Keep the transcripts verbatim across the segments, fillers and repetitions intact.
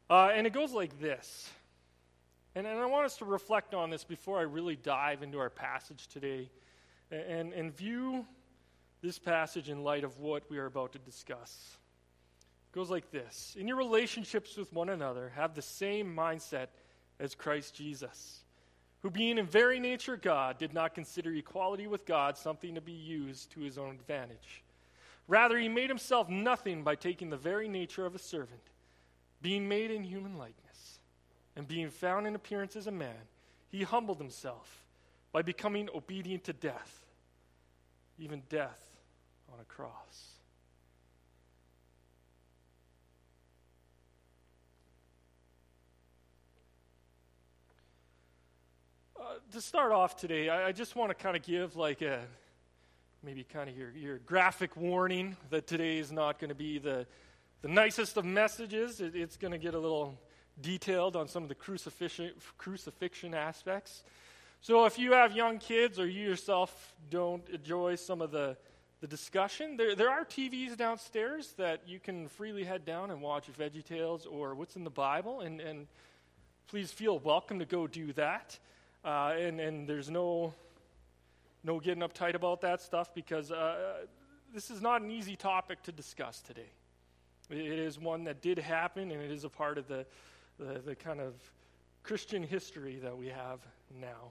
Uh, and it goes like this. And, and I want us to reflect on this before I really dive into our passage today and, and view this passage in light of what we are about to discuss. It goes like this. In your relationships with one another, have the same mindset as Christ Jesus, who being in very nature God, did not consider equality with God something to be used to his own advantage. Rather, he made himself nothing by taking the very nature of a servant, being made in human likeness. And being found in appearance as a man, he humbled himself by becoming obedient to death, even death on a cross. Uh, to start off today, I, I just want to kind of give like a, maybe kind of your, your graphic warning that today is not going to be the, the nicest of messages. It, it's going to get a little detailed on some of the crucifixion, crucifixion aspects. So if you have young kids or you yourself don't enjoy some of the, the discussion, there, there are T Vs downstairs that you can freely head down and watch VeggieTales or What's in the Bible, and, and please feel welcome to go do that. Uh, and, and there's no, no getting uptight about that stuff because uh, this is not an easy topic to discuss today. It is one that did happen, and it is a part of the The, the kind of Christian history that we have now.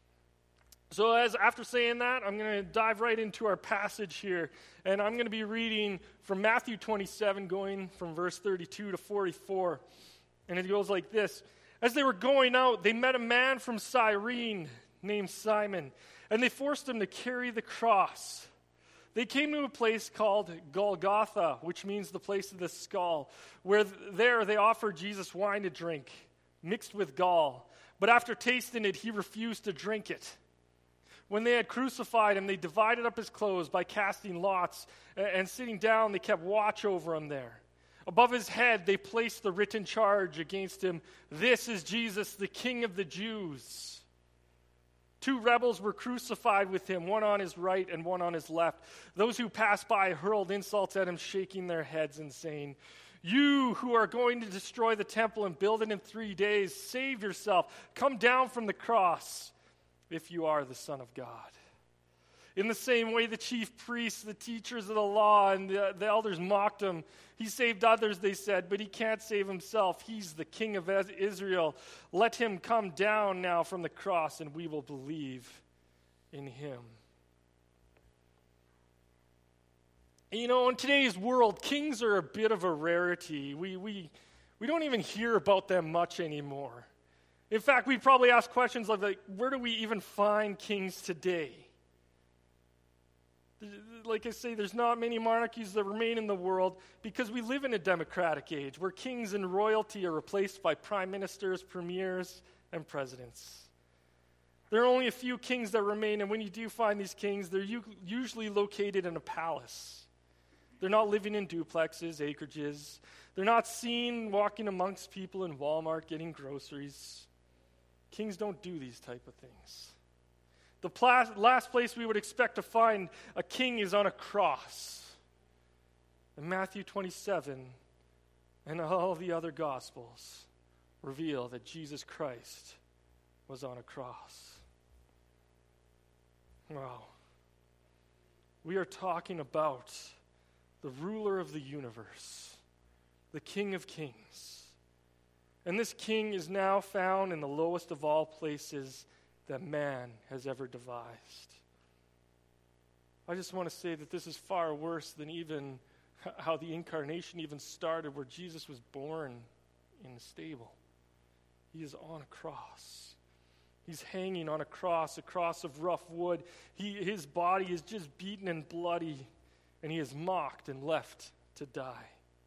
So as after saying that, I'm going to dive right into our passage here, and I'm going to be reading from Matthew twenty-seven, going from verse thirty-two to forty-four, and it goes like this. As they were going out, they met a man from Cyrene named Simon, and they forced him to carry the cross. They came to a place called Golgotha, which means the place of the skull, where th- there they offered Jesus wine to drink, mixed with gall. But after tasting it, he refused to drink it. When they had crucified him, they divided up his clothes by casting lots, and, and sitting down, they kept watch over him there. Above his head, they placed the written charge against him, "This is Jesus, the King of the Jews." Two rebels were crucified with him, one on his right and one on his left. Those who passed by hurled insults at him, shaking their heads and saying, "You who are going to destroy the temple and build it in three days, save yourself. Come down from the cross if you are the Son of God." In the same way, the chief priests, the teachers of the law, and the, the elders mocked him. He saved others, they said, but he can't save himself. He's the King of Israel. Let him come down now from the cross, and we will believe in him. You know, in today's world, kings are a bit of a rarity. We, we, we don't even hear about them much anymore. In fact, we probably ask questions like, like, where do we even find kings today? Like I say, there's not many monarchies that remain in the world because we live in a democratic age where kings and royalty are replaced by prime ministers, premiers, and presidents. There are only a few kings that remain, and when you do find these kings, they're u- usually located in a palace. They're not living in duplexes, acreages. They're not seen walking amongst people in Walmart getting groceries. Kings don't do these type of things. The pla- last place we would expect to find a king is on a cross. And Matthew twenty-seven and all the other Gospels reveal that Jesus Christ was on a cross. Wow. We are talking about the ruler of the universe, the King of Kings. And this king is now found in the lowest of all places that man has ever devised. I just want to say that this is far worse than even how the incarnation even started, where Jesus was born in a stable. He is on a cross. He's hanging on a cross, a cross of rough wood. He, his body is just beaten and bloody, and he is mocked and left to die.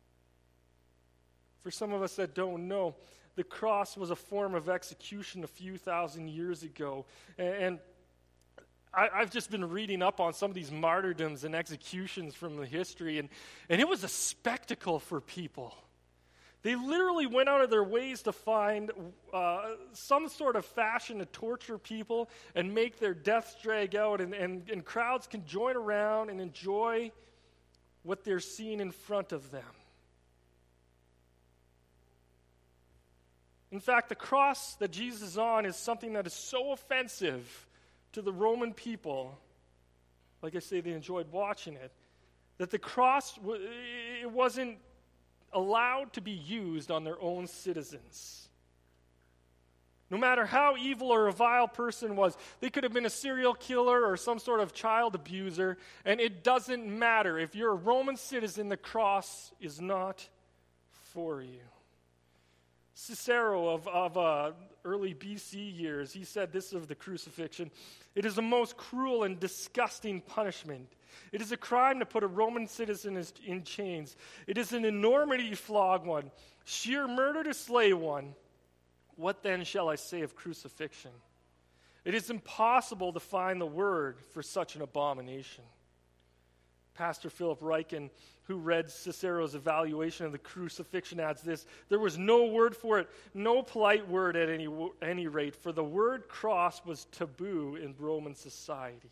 For some of us that don't know, the cross was a form of execution a few thousand years ago. And, and I, I've just been reading up on some of these martyrdoms and executions from the history, and, and it was a spectacle for people. They literally went out of their ways to find uh, some sort of fashion to torture people and make their deaths drag out, and, and, and crowds can join around and enjoy what they're seeing in front of them. In fact, the cross that Jesus is on is something that is so offensive to the Roman people. Like I say, they enjoyed watching it. That the cross, it wasn't allowed to be used on their own citizens. No matter how evil or a vile person was, they could have been a serial killer or some sort of child abuser, and it doesn't matter. If you're a Roman citizen, the cross is not for you. Cicero of, of uh, early B C years, he said this of the crucifixion: "It is the most cruel and disgusting punishment. It is a crime to put a Roman citizen in chains. It is an enormity to flog one, sheer murder to slay one. What then shall I say of crucifixion? It is impossible to find the word for such an abomination." Pastor Philip Ryken, who read Cicero's evaluation of the crucifixion, adds this: "There was no word for it, no polite word at any, any rate, for the word cross was taboo in Roman society."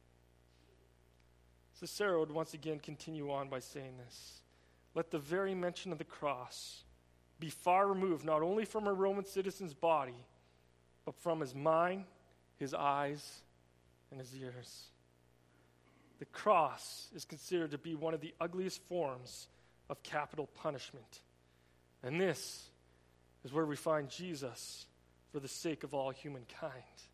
Cicero would once again continue on by saying this: "Let the very mention of the cross be far removed, not only from a Roman citizen's body, but from his mind, his eyes, and his ears." The cross is considered to be one of the ugliest forms of capital punishment. And this is where we find Jesus for the sake of all humankind.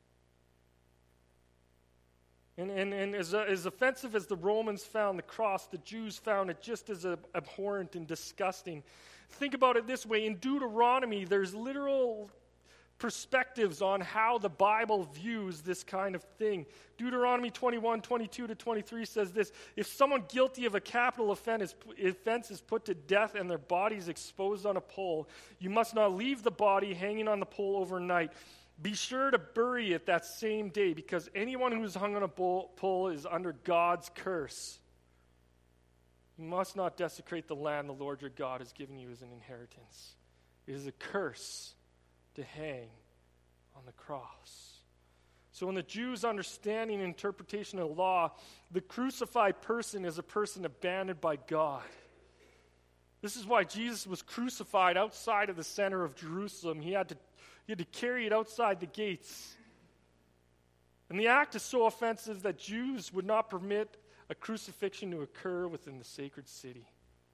And, and, and as, uh, as offensive as the Romans found the cross, the Jews found it just as uh, abhorrent and disgusting. Think about it this way. In Deuteronomy, there's literal perspectives on how the Bible views this kind of thing. Deuteronomy twenty-one, twenty-two to twenty-three says this: "If someone guilty of a capital offense is put to death and their body is exposed on a pole, you must not leave the body hanging on the pole overnight. Be sure to bury it that same day, because anyone who is hung on a pole is under God's curse. You must not desecrate the land the Lord your God has given you as an inheritance. It is a curse to hang on the cross." So in the Jews' understanding and interpretation of the law, the crucified person is a person abandoned by God. This is why Jesus was crucified outside of the center of Jerusalem. He had to, he had to carry it outside the gates. And the act is so offensive that Jews would not permit a crucifixion to occur within the sacred city.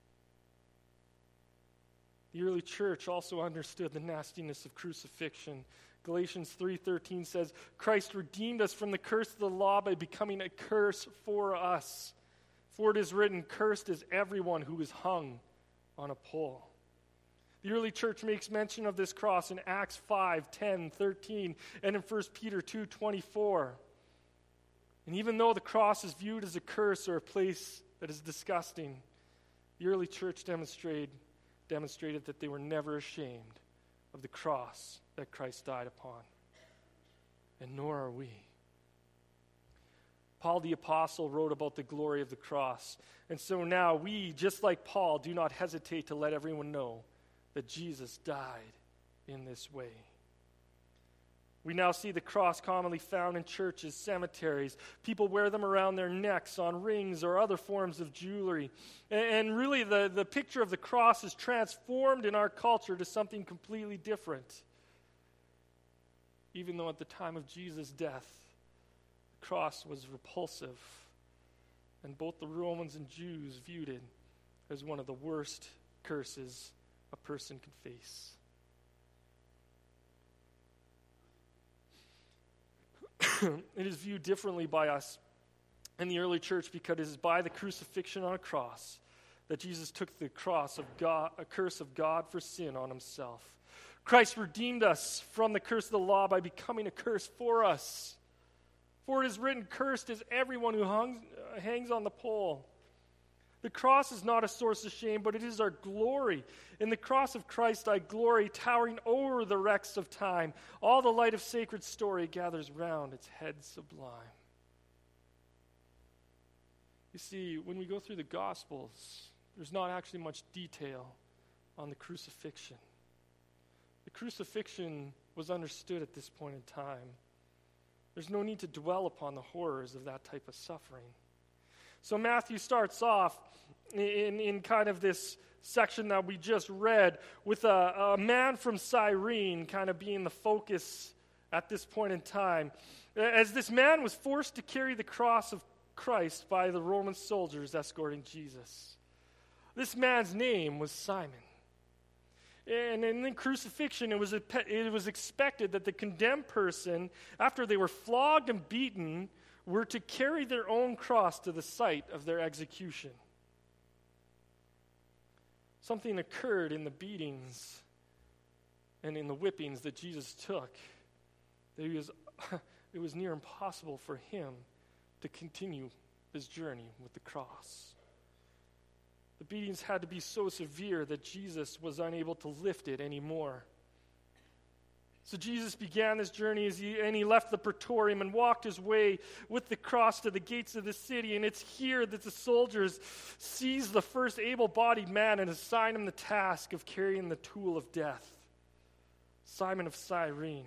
The early church also understood the nastiness of crucifixion. Galatians three thirteen says, "Christ redeemed us from the curse of the law by becoming a curse for us. For it is written, 'Cursed is everyone who is hung on a pole.'" The early church makes mention of this cross in Acts five, ten, thirteen, and in First Peter two, twenty-four. And even though the cross is viewed as a curse or a place that is disgusting, the early church demonstrated demonstrated that they were never ashamed of the cross that Christ died upon. And nor are we. Paul the Apostle wrote about the glory of the cross. And so now we, just like Paul, do not hesitate to let everyone know that Jesus died in this way. We now see the cross commonly found in churches, cemeteries. People wear them around their necks, on rings, or other forms of jewelry. And really, the, the picture of the cross is transformed in our culture to something completely different. Even though at the time of Jesus' death, the cross was repulsive, and both the Romans and Jews viewed it as one of the worst curses a person could face. It is viewed differently by us in the early church because it is by the crucifixion on a cross that Jesus took the cross of God, a curse of God for sin on himself. Christ redeemed us from the curse of the law by becoming a curse for us. For it is written, "Cursed is everyone who hung, uh, hangs on the pole." The cross is not a source of shame, but it is our glory. In the cross of Christ I glory, towering over the wrecks of time. All the light of sacred story gathers round its head sublime. You see, when we go through the Gospels, there's not actually much detail on the crucifixion. The crucifixion was understood at this point in time. There's no need to dwell upon the horrors of that type of suffering. So Matthew starts off in, in kind of this, section that we just read, with a, a man from Cyrene kind of being the focus at this point in time, as this man was forced to carry the cross of Christ by the Roman soldiers escorting Jesus. This man's name was Simon. And in the crucifixion, it was, a, it was expected that the condemned person, after they were flogged and beaten, were to carry their own cross to the site of their execution. Something occurred in the beatings and in the whippings that Jesus took, that he was, it was near impossible for him to continue his journey with the cross. The beatings had to be so severe that Jesus was unable to lift it anymore. So Jesus began this journey as he, and he left the praetorium and walked his way with the cross to the gates of the city. And it's here that the soldiers seize the first able-bodied man and assign him the task of carrying the tool of death, Simon of Cyrene.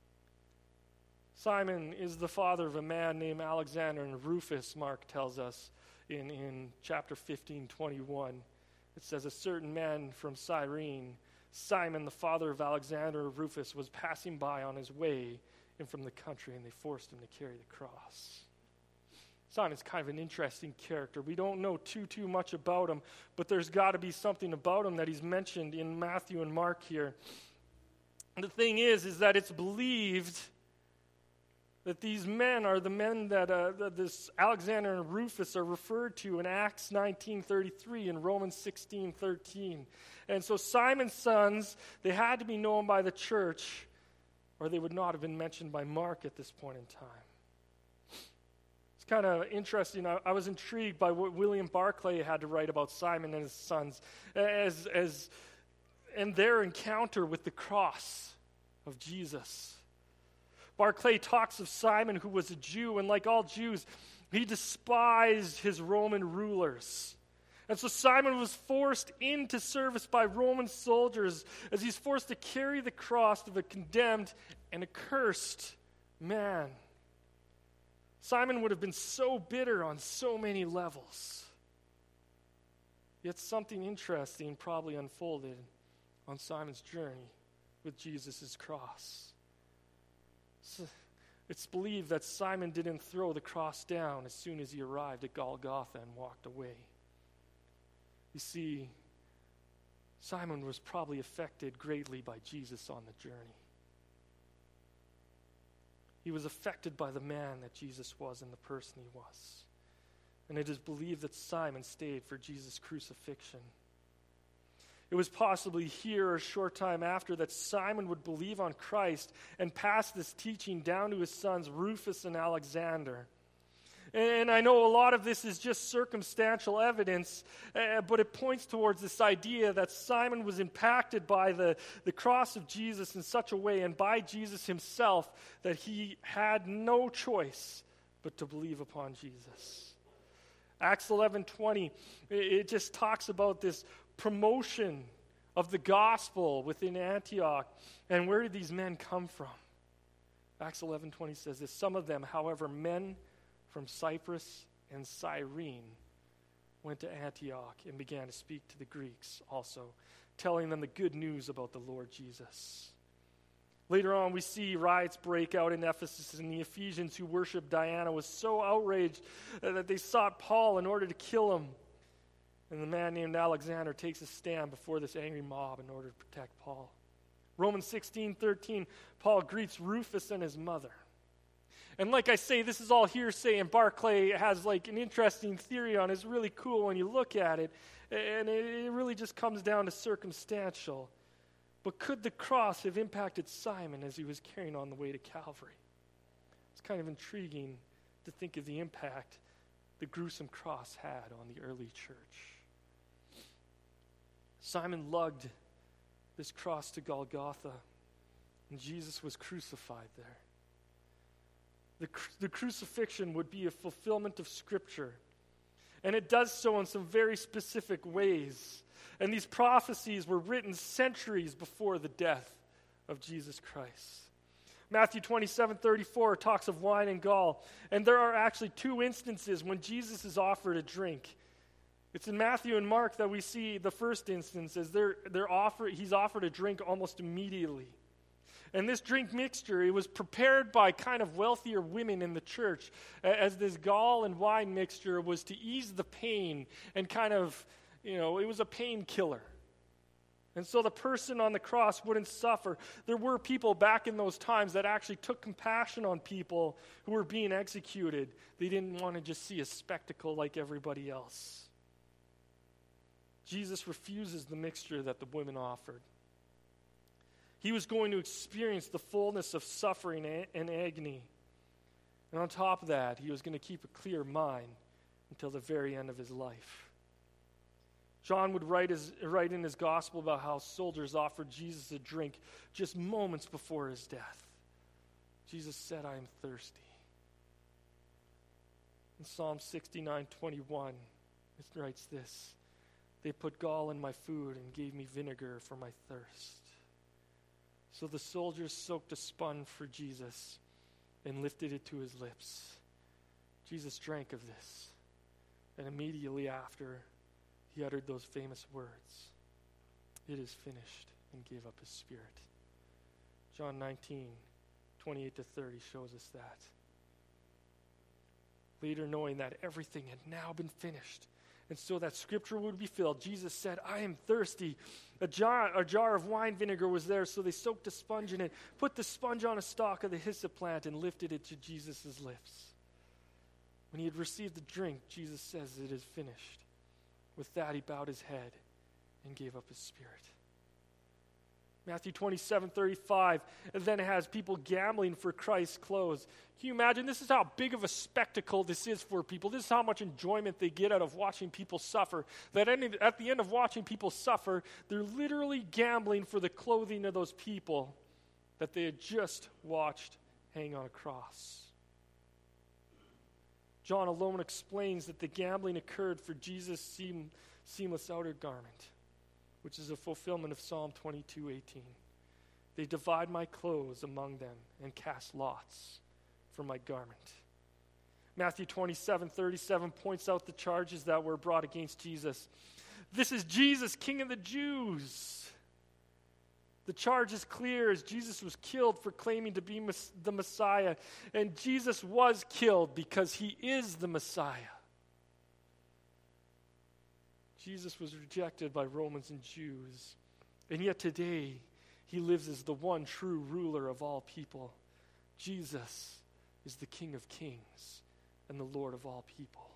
Simon is the father of a man named Alexander and Rufus, Mark tells us. In, in chapter fifteen, twenty-one, it says, a certain man from Cyrene, Simon, the father of Alexander and Rufus, was passing by on his way in from the country, and they forced him to carry the cross. Simon's kind of an interesting character. We don't know too, too much about him, but there's got to be something about him that he's mentioned in Matthew and Mark here. And the thing is, is that it's believed that these men are the men that, uh, that this Alexander and Rufus are referred to in Acts nineteen thirty-three and Romans sixteen thirteen. And so Simon's sons, they had to be known by the church, or they would not have been mentioned by Mark at this point in time. It's kind of interesting. I, I was intrigued by what William Barclay had to write about Simon and his sons as, as and their encounter with the cross of Jesus. Barclay talks of Simon, who was a Jew, and like all Jews, he despised his Roman rulers. And so Simon was forced into service by Roman soldiers as he's forced to carry the cross of a condemned and accursed man. Simon would have been so bitter on so many levels. Yet something interesting probably unfolded on Simon's journey with Jesus' cross. It's believed that Simon didn't throw the cross down as soon as he arrived at Golgotha and walked away. You see, Simon was probably affected greatly by Jesus on the journey. He was affected by the man that Jesus was and the person he was. And it is believed that Simon stayed for Jesus' crucifixion. It was possibly here or a short time after that Simon would believe on Christ and pass this teaching down to his sons Rufus and Alexander. And I know a lot of this is just circumstantial evidence, uh, but it points towards this idea that Simon was impacted by the, the cross of Jesus in such a way and by Jesus himself that he had no choice but to believe upon Jesus. Acts eleven twenty, it, it just talks about this promotion of the gospel within Antioch. And where did these men come from? Acts eleven twenty says this, some of them, however, men from Cyprus and Cyrene, went to Antioch and began to speak to the Greeks also, telling them the good news about the Lord Jesus. Later on, we see riots break out in Ephesus, and the Ephesians who worshiped Diana was so outraged that they sought Paul in order to kill him. And the man named Alexander takes a stand before this angry mob in order to protect Paul. Romans sixteen thirteen, Paul greets Rufus and his mother. And like I say, this is all hearsay, and Barclay has like an interesting theory on it. It's really cool when you look at it, and it really just comes down to circumstantial. But could the cross have impacted Simon as he was carrying on the way to Calvary? It's kind of intriguing to think of the impact the gruesome cross had on the early church. Simon lugged this cross to Golgotha, and Jesus was crucified there. The, cru- the crucifixion would be a fulfillment of Scripture, and it does so in some very specific ways. And these prophecies were written centuries before the death of Jesus Christ. Matthew twenty-seven thirty-four talks of wine and gall, and there are actually two instances when Jesus is offered a drink. It's in Matthew and Mark that we see the first instance as they're, they're offer, he's offered a drink almost immediately. And this drink mixture, it was prepared by kind of wealthier women in the church as this gall and wine mixture was to ease the pain and kind of, you know, it was a painkiller. And so the person on the cross wouldn't suffer. There were people back in those times that actually took compassion on people who were being executed. They didn't want to just see a spectacle like everybody else. Jesus refuses the mixture that the women offered. He was going to experience the fullness of suffering and agony. And on top of that, he was going to keep a clear mind until the very end of his life. John would write, his, write in his gospel about how soldiers offered Jesus a drink just moments before his death. Jesus said, "I am thirsty." In Psalm sixty-nine twenty-one, it writes this: "They put gall in my food and gave me vinegar for my thirst." So the soldiers soaked a sponge for Jesus and lifted it to his lips. Jesus drank of this, and immediately after, he uttered those famous words, "It is finished," and gave up his spirit. John nineteen twenty-eight to thirty shows us that. Later, knowing that everything had now been finished, and so that scripture would be filled, Jesus said, "I am thirsty." A jar, a jar of wine vinegar was there, so they soaked a sponge in it, put the sponge on a stalk of the hyssop plant, and lifted it to Jesus' lips. When he had received the drink, Jesus says, "It is finished." With that, he bowed his head and gave up his spirit. Matthew twenty-seven thirty-five, and then it has people gambling for Christ's clothes. Can you imagine? This is how big of a spectacle this is for people. This is how much enjoyment they get out of watching people suffer. That any, at the end of watching people suffer, they're literally gambling for the clothing of those people that they had just watched hang on a cross. John alone explains that the gambling occurred for Jesus' seam, seamless outer garment, which is a fulfillment of Psalm twenty-two eighteen. They divide my clothes among them and cast lots for my garment. Matthew twenty-seven thirty-seven points out the charges that were brought against Jesus. This is Jesus, King of the Jews. The charge is clear as Jesus was killed for claiming to be the Messiah. And Jesus was killed because he is the Messiah. Jesus was rejected by Romans and Jews. And yet today, he lives as the one true ruler of all people. Jesus is the King of kings and the Lord of all people.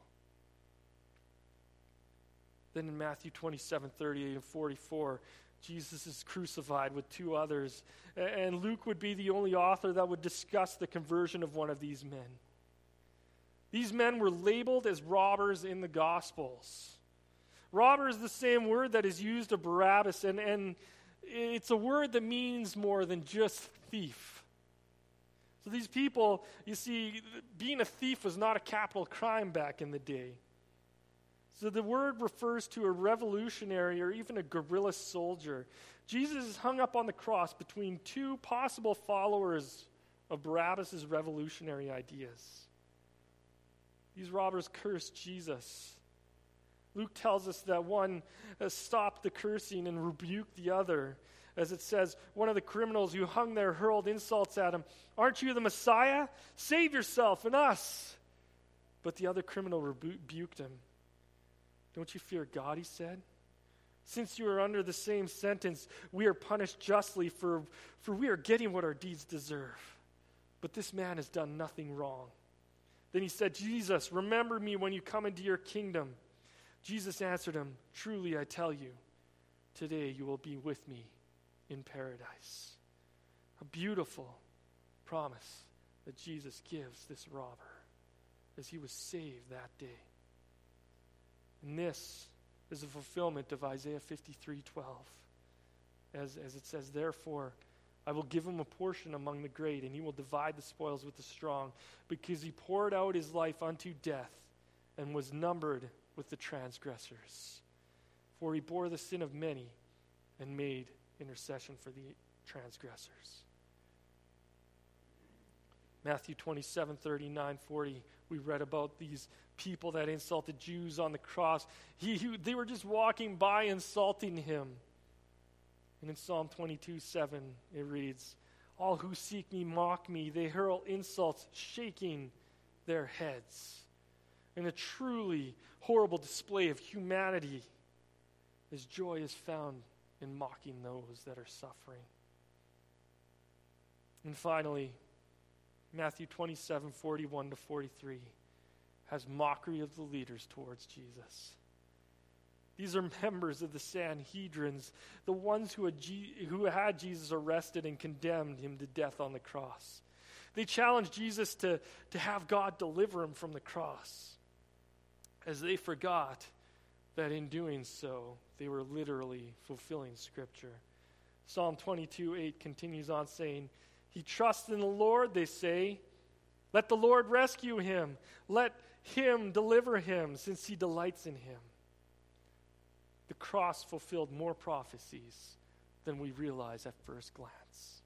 Then in Matthew twenty-seven thirty-eight and forty-four, Jesus is crucified with two others. And Luke would be the only author that would discuss the conversion of one of these men. These men were labeled as robbers in the Gospels. Robber is the same word that is used of Barabbas, and, and it's a word that means more than just thief. So these people, you see, being a thief was not a capital crime back in the day. So the word refers to a revolutionary or even a guerrilla soldier. Jesus is hung up on the cross between two possible followers of Barabbas' revolutionary ideas. These robbers cursed Jesus. Luke tells us that one stopped the cursing and rebuked the other. As it says, one of the criminals who hung there hurled insults at him. "Aren't you the Messiah? Save yourself and us." But the other criminal rebuked him. "Don't you fear God," he said. "Since you are under the same sentence, we are punished justly, for, for we are getting what our deeds deserve. But this man has done nothing wrong." Then he said, "Jesus, remember me when you come into your kingdom." Jesus answered him, "Truly I tell you, today you will be with me in paradise." A beautiful promise that Jesus gives this robber as he was saved that day. And this is a fulfillment of Isaiah fifty-three twelve. As, as it says, "Therefore, I will give him a portion among the great, and he will divide the spoils with the strong, because he poured out his life unto death and was numbered with the transgressors. For he bore the sin of many and made intercession for the transgressors." Matthew twenty-seven thirty-nine forty, we read about these people that insulted Jews on the cross. He, he, they were just walking by insulting him. And in Psalm twenty-two seven, it reads, "All who seek me mock me. They hurl insults, shaking their heads." In a truly horrible display of humanity, his joy is found in mocking those that are suffering. And finally, Matthew twenty-seven forty-one to forty-three has mockery of the leaders towards Jesus. These are members of the Sanhedrins, the ones who had, G- who had Jesus arrested and condemned him to death on the cross. They challenged Jesus to, to have God deliver him from the cross, as they forgot that in doing so, they were literally fulfilling Scripture. Psalm twenty-two eight continues on saying, "He trusts in the Lord," they say. "Let the Lord rescue him. Let him deliver him, since he delights in him." The cross fulfilled more prophecies than we realize at first glance.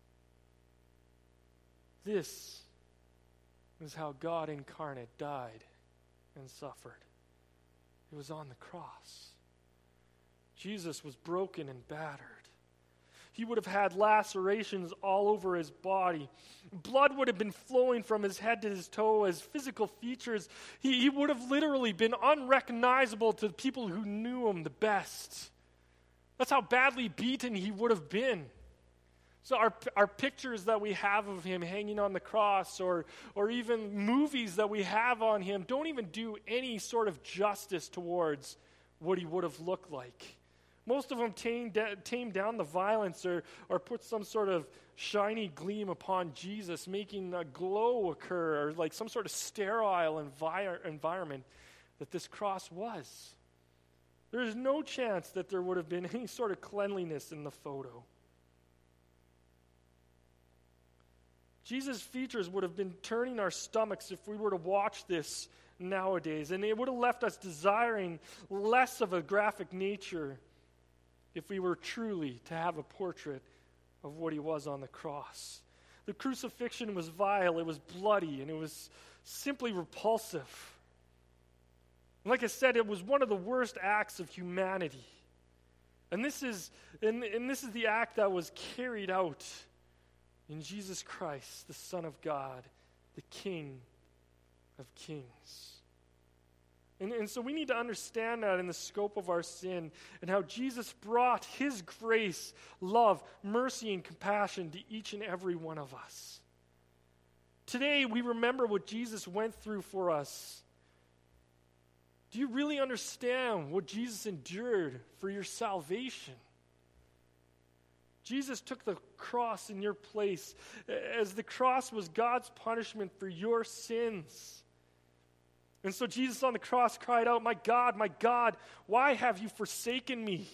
This is how God incarnate died and suffered. It was on the cross. Jesus was broken and battered. He would have had lacerations all over his body. Blood would have been flowing from his head to his toe as physical features. He, he would have literally been unrecognizable to the people who knew him the best. That's how badly beaten he would have been. So our, our pictures that we have of him hanging on the cross, or, or even movies that we have on him, don't even do any sort of justice towards what he would have looked like. Most of them tame, da- tame down the violence or, or put some sort of shiny gleam upon Jesus, making a glow occur, or like some sort of sterile envi- environment that this cross was. There is no chance that there would have been any sort of cleanliness in the photo. Jesus' features would have been turning our stomachs if we were to watch this nowadays, and it would have left us desiring less of a graphic nature if we were truly to have a portrait of what he was on the cross. The crucifixion was vile, it was bloody, and it was simply repulsive. Like I said, it was one of the worst acts of humanity. And this is and, and this is the act that was carried out in Jesus Christ, the Son of God, the King of Kings. And, and so we need to understand that in the scope of our sin and how Jesus brought his grace, love, mercy, and compassion to each and every one of us. Today, we remember what Jesus went through for us. Do you really understand what Jesus endured for your salvation? Jesus took the cross in your place, as the cross was God's punishment for your sins. And so Jesus on the cross cried out, "My God, my God, why have you forsaken me?"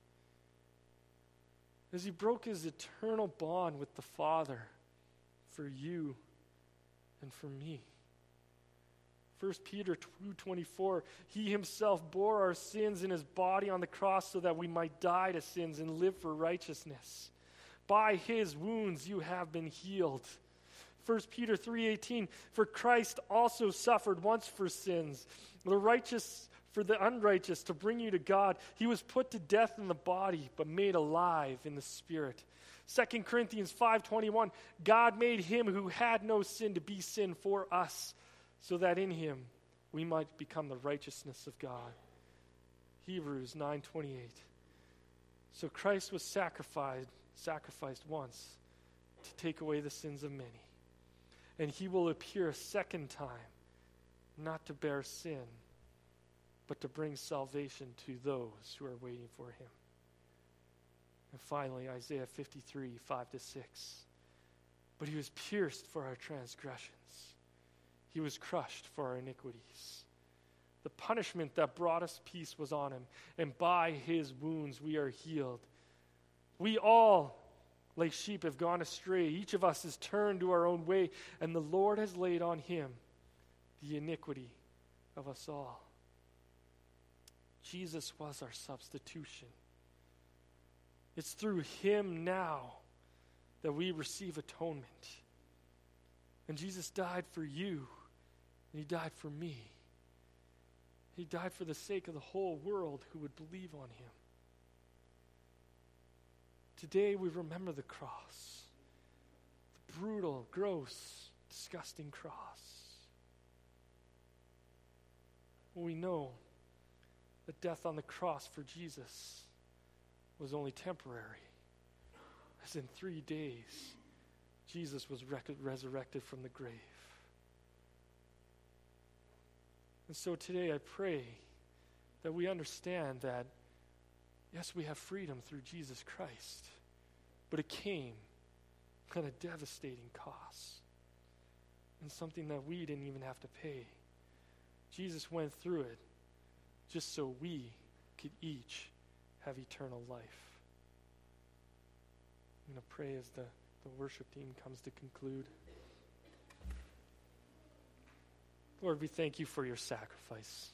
As he broke his eternal bond with the Father for you and for me. First Peter two twenty-four, he himself bore our sins in his body on the cross so that we might die to sins and live for righteousness. By his wounds you have been healed. First Peter three eighteen, for Christ also suffered once for sins, the righteous for the unrighteous, to bring you to God. He was put to death in the body, but made alive in the spirit. Second Corinthians five twenty-one, God made him who had no sin to be sin for us, so that in him we might become the righteousness of God. Hebrews nine twenty-eight. So Christ was sacrificed, sacrificed once to take away the sins of many. And he will appear a second time, not to bear sin, but to bring salvation to those who are waiting for him. And finally, Isaiah fifty-three, five to six. But he was pierced for our transgressions. He was crushed for our iniquities. The punishment that brought us peace was on him, and by his wounds we are healed. We all, like sheep, have gone astray. Each of us has turned to our own way, and the Lord has laid on him the iniquity of us all. Jesus was our substitution. It's through him now that we receive atonement. And Jesus died for you, and he died for me. He died for the sake of the whole world who would believe on him. Today we remember the cross, the brutal, gross, disgusting cross. We know that death on the cross for Jesus was only temporary, as in three days Jesus was rec- resurrected from the grave. And so today I pray that we understand that, yes, we have freedom through Jesus Christ, but it came at a devastating cost and something that we didn't even have to pay. Jesus went through it just so we could each have eternal life. I'm going to pray as the, the worship team comes to conclude. Lord, we thank you for your sacrifice.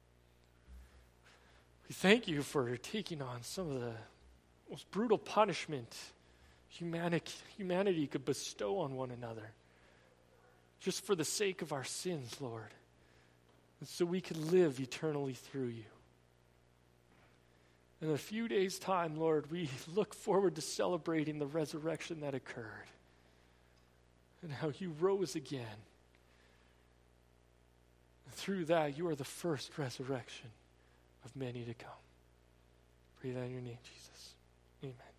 We thank you for taking on some of the most brutal punishment humanic, humanity could bestow on one another, just for the sake of our sins, Lord, and so we can live eternally through you. In a few days' time, Lord, we look forward to celebrating the resurrection that occurred and how you rose again. And through that, you are the first resurrection of many to come. Pray that in your name, Jesus. Amen.